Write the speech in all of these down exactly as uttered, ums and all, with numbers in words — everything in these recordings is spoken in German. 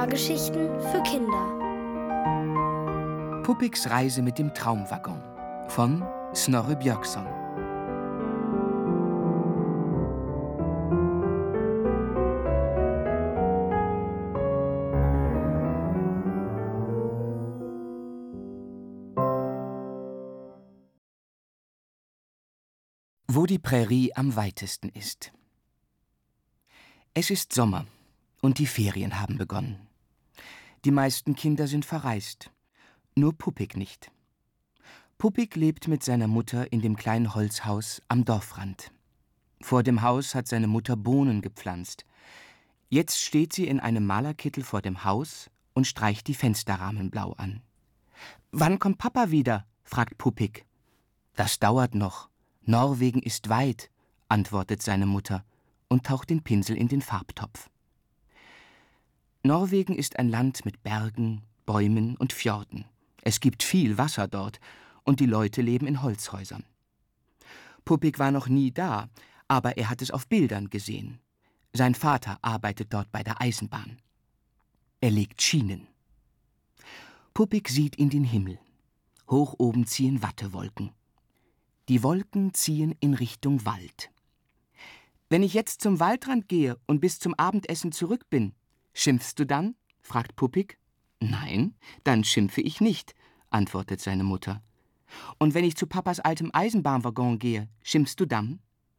Hörgeschichten für Kinder. Puppiks Reise mit dem Traumwaggon von Snorre Björkson. Wo die Prärie am weitesten ist. Es ist Sommer und die Ferien haben begonnen. Die meisten Kinder sind verreist, nur Puppik nicht. Puppik lebt mit seiner Mutter in dem kleinen Holzhaus am Dorfrand. Vor dem Haus hat seine Mutter Bohnen gepflanzt. Jetzt steht sie in einem Malerkittel vor dem Haus und streicht die Fensterrahmen blau an. »Wann kommt Papa wieder?« fragt Puppik. »Das dauert noch. Norwegen ist weit«, antwortet seine Mutter und taucht den Pinsel in den Farbtopf. Norwegen ist ein Land mit Bergen, Bäumen und Fjorden. Es gibt viel Wasser dort und die Leute leben in Holzhäusern. Puppik war noch nie da, aber er hat es auf Bildern gesehen. Sein Vater arbeitet dort bei der Eisenbahn. Er legt Schienen. Puppik sieht in den Himmel. Hoch oben ziehen Wattewolken. Die Wolken ziehen in Richtung Wald. »Wenn ich jetzt zum Waldrand gehe und bis zum Abendessen zurück bin, schimpfst du dann?« fragt Puppik. »Nein, dann schimpfe ich nicht«, antwortet seine Mutter. »Und wenn ich zu Papas altem Eisenbahnwaggon gehe, schimpfst du dann?«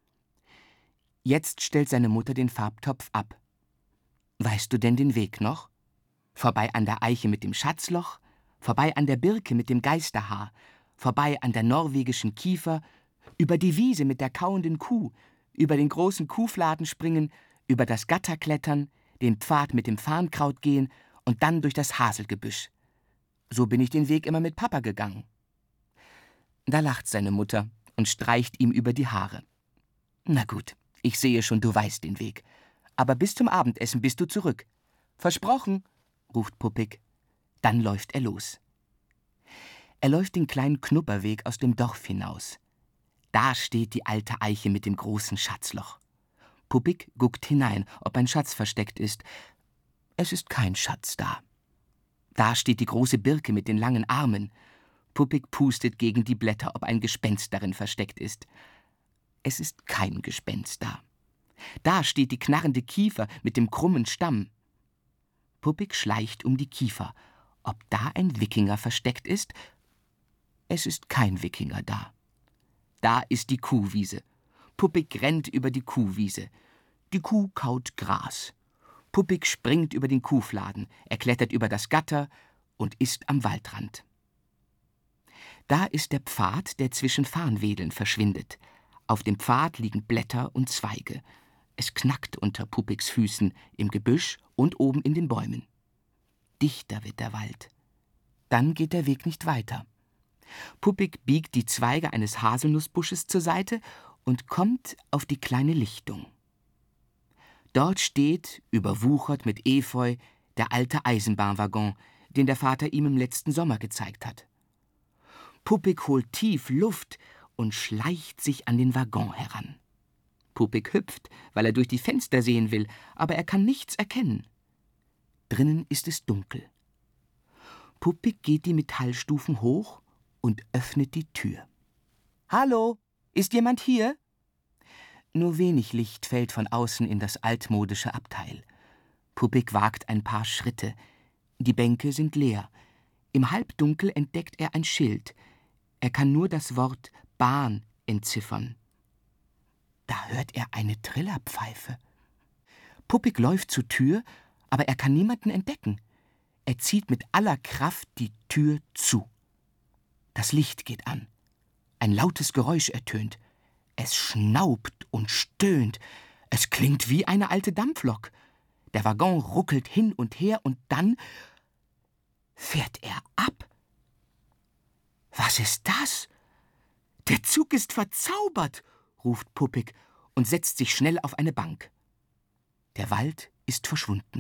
Jetzt stellt seine Mutter den Farbtopf ab. »Weißt du denn den Weg noch? Vorbei an der Eiche mit dem Schatzloch, vorbei an der Birke mit dem Geisterhaar, vorbei an der norwegischen Kiefer, über die Wiese mit der kauenden Kuh, über den großen Kuhfladen springen, über das Gatter klettern, den Pfad mit dem Farnkraut gehen und dann durch das Haselgebüsch. So bin ich den Weg immer mit Papa gegangen.« Da lacht seine Mutter und streicht ihm über die Haare. »Na gut, ich sehe schon, du weißt den Weg. Aber bis zum Abendessen bist du zurück. Versprochen«, ruft Puppik. Dann läuft er los. Er läuft den kleinen Knupperweg aus dem Dorf hinaus. Da steht die alte Eiche mit dem großen Schatzloch. Puppik guckt hinein, ob ein Schatz versteckt ist. Es ist kein Schatz da. Da steht die große Birke mit den langen Armen. Puppik pustet gegen die Blätter, ob ein Gespenst darin versteckt ist. Es ist kein Gespenst da. Da steht die knarrende Kiefer mit dem krummen Stamm. Puppik schleicht um die Kiefer, ob da ein Wikinger versteckt ist. Es ist kein Wikinger da. Da ist die Kuhwiese. Puppik rennt über die Kuhwiese. Die Kuh kaut Gras. Puppik springt über den Kuhfladen, er klettert über das Gatter und ist am Waldrand. Da ist der Pfad, der zwischen Farnwedeln verschwindet. Auf dem Pfad liegen Blätter und Zweige. Es knackt unter Puppiks Füßen, im Gebüsch und oben in den Bäumen. Dichter wird der Wald. Dann geht der Weg nicht weiter. Puppik biegt die Zweige eines Haselnussbusches zur Seite und kommt auf die kleine Lichtung. Dort steht, überwuchert mit Efeu, der alte Eisenbahnwaggon, den der Vater ihm im letzten Sommer gezeigt hat. Puppik holt tief Luft und schleicht sich an den Waggon heran. Puppik hüpft, weil er durch die Fenster sehen will, aber er kann nichts erkennen. Drinnen ist es dunkel. Puppik geht die Metallstufen hoch und öffnet die Tür. »Hallo, ist jemand hier?« Nur wenig Licht fällt von außen in das altmodische Abteil. Puppik wagt ein paar Schritte. Die Bänke sind leer. Im Halbdunkel entdeckt er ein Schild. Er kann nur das Wort Bahn entziffern. Da hört er eine Trillerpfeife. Puppik läuft zur Tür, aber er kann niemanden entdecken. Er zieht mit aller Kraft die Tür zu. Das Licht geht an. Ein lautes Geräusch ertönt. Es schnaubt und stöhnt. Es klingt wie eine alte Dampflok. Der Waggon ruckelt hin und her und dann fährt er ab. »Was ist das? Der Zug ist verzaubert«, ruft Puppik und setzt sich schnell auf eine Bank. Der Wald ist verschwunden.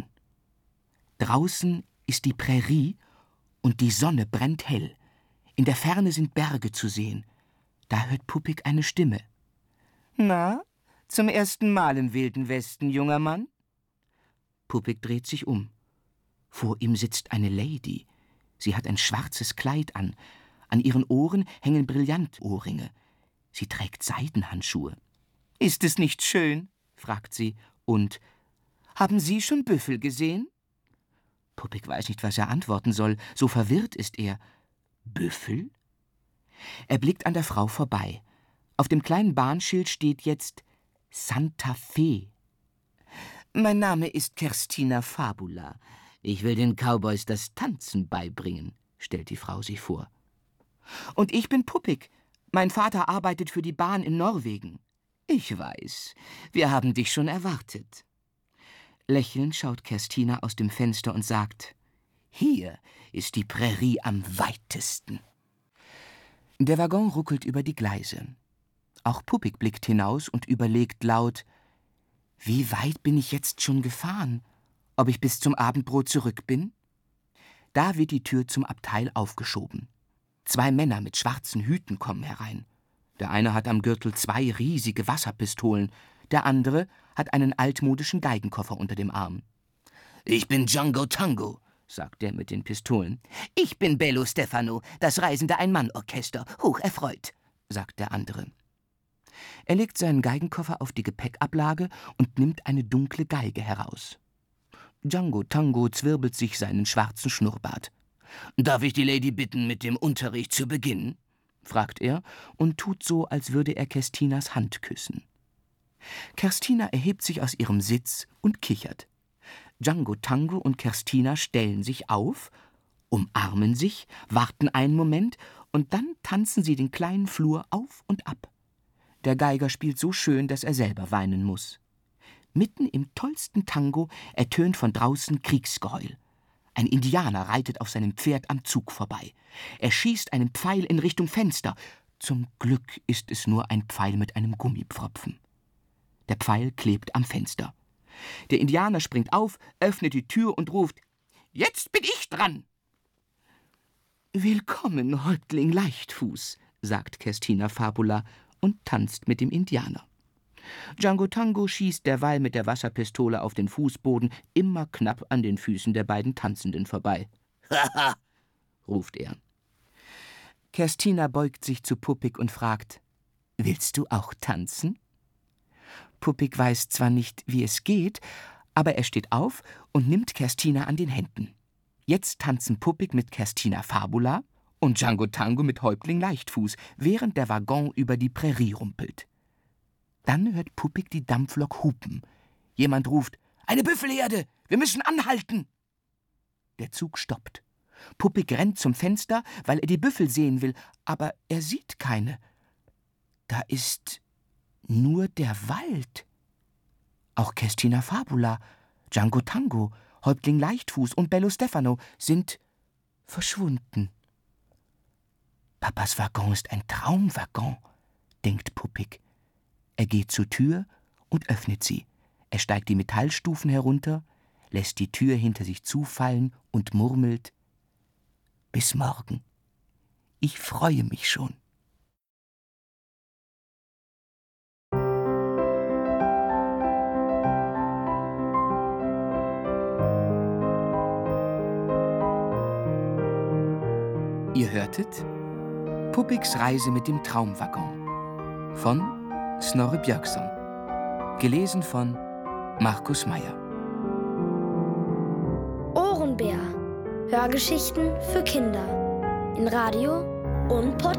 Draußen ist die Prärie und die Sonne brennt hell. In der Ferne sind Berge zu sehen. Da hört Puppik eine Stimme. »Na, zum ersten Mal im Wilden Westen, junger Mann?« Puppik dreht sich um. Vor ihm sitzt eine Lady. Sie hat ein schwarzes Kleid an. An ihren Ohren hängen Brillantohrringe. Sie trägt Seidenhandschuhe. »Ist es nicht schön?« fragt sie. Und »Haben Sie schon Büffel gesehen?« Puppig weiß nicht, was er antworten soll. So verwirrt ist er. »Büffel?« Er blickt an der Frau vorbei. Auf dem kleinen Bahnschild steht jetzt »Santa Fe«. »Mein Name ist Kerstina Fabula. Ich will den Cowboys das Tanzen beibringen«, stellt die Frau sich vor. »Und ich bin Puppig. Mein Vater arbeitet für die Bahn in Norwegen.« »Ich weiß. Wir haben dich schon erwartet.« Lächelnd schaut Kerstina aus dem Fenster und sagt: »Hier ist die Prärie am weitesten.« Der Waggon ruckelt über die Gleise. Auch Puppig blickt hinaus und überlegt laut: »Wie weit bin ich jetzt schon gefahren? Ob ich bis zum Abendbrot zurück bin?« Da wird die Tür zum Abteil aufgeschoben. Zwei Männer mit schwarzen Hüten kommen herein. Der eine hat am Gürtel zwei riesige Wasserpistolen, der andere hat einen altmodischen Geigenkoffer unter dem Arm. »Ich bin Django Tango«, sagt der mit den Pistolen. »Ich bin Bello Stefano, das reisende Ein-Mann-Orchester, hocherfreut«, sagt der andere. Er legt seinen Geigenkoffer auf die Gepäckablage und nimmt eine dunkle Geige heraus. Django Tango zwirbelt sich seinen schwarzen Schnurrbart. »Darf ich die Lady bitten, mit dem Unterricht zu beginnen?« fragt er und tut so, als würde er Kerstinas Hand küssen. Kerstina erhebt sich aus ihrem Sitz und kichert. Django Tango und Kerstina stellen sich auf, umarmen sich, warten einen Moment und dann tanzen sie den kleinen Flur auf und ab. Der Geiger spielt so schön, dass er selber weinen muss. Mitten im tollsten Tango ertönt von draußen Kriegsgeheul. Ein Indianer reitet auf seinem Pferd am Zug vorbei. Er schießt einen Pfeil in Richtung Fenster. Zum Glück ist es nur ein Pfeil mit einem Gummipfropfen. Der Pfeil klebt am Fenster. Der Indianer springt auf, öffnet die Tür und ruft: »Jetzt bin ich dran!« »Willkommen, Häuptling Leichtfuß«, sagt Kerstina Fabula und tanzt mit dem Indianer. Django Tango schießt derweil mit der Wasserpistole auf den Fußboden immer knapp an den Füßen der beiden Tanzenden vorbei. »Haha«, ruft er. Kerstina beugt sich zu Puppig und fragt: »Willst du auch tanzen?« Puppig weiß zwar nicht, wie es geht, aber er steht auf und nimmt Kerstina an den Händen. Jetzt tanzen Puppig mit Kerstina Fabula und Django Tango mit Häuptling Leichtfuß, während der Waggon über die Prärie rumpelt. Dann hört Puppig die Dampflok hupen. Jemand ruft: »Eine Büffelherde! Wir müssen anhalten!« Der Zug stoppt. Puppig rennt zum Fenster, weil er die Büffel sehen will, aber er sieht keine. Da ist nur der Wald. Auch Kerstina Fabula, Django Tango, Häuptling Leichtfuß und Bello Stefano sind verschwunden. »Papas Waggon ist ein Traumwaggon«, denkt Puppig. Er geht zur Tür und öffnet sie. Er steigt die Metallstufen herunter, lässt die Tür hinter sich zufallen und murmelt: »Bis morgen. Ich freue mich schon.« Ihr hörtet Puppigs Reise mit dem Traumwaggon von Snorre Björkson, gelesen von Markus Meyer. Ohrenbär. Hörgeschichten für Kinder in Radio und Podcast.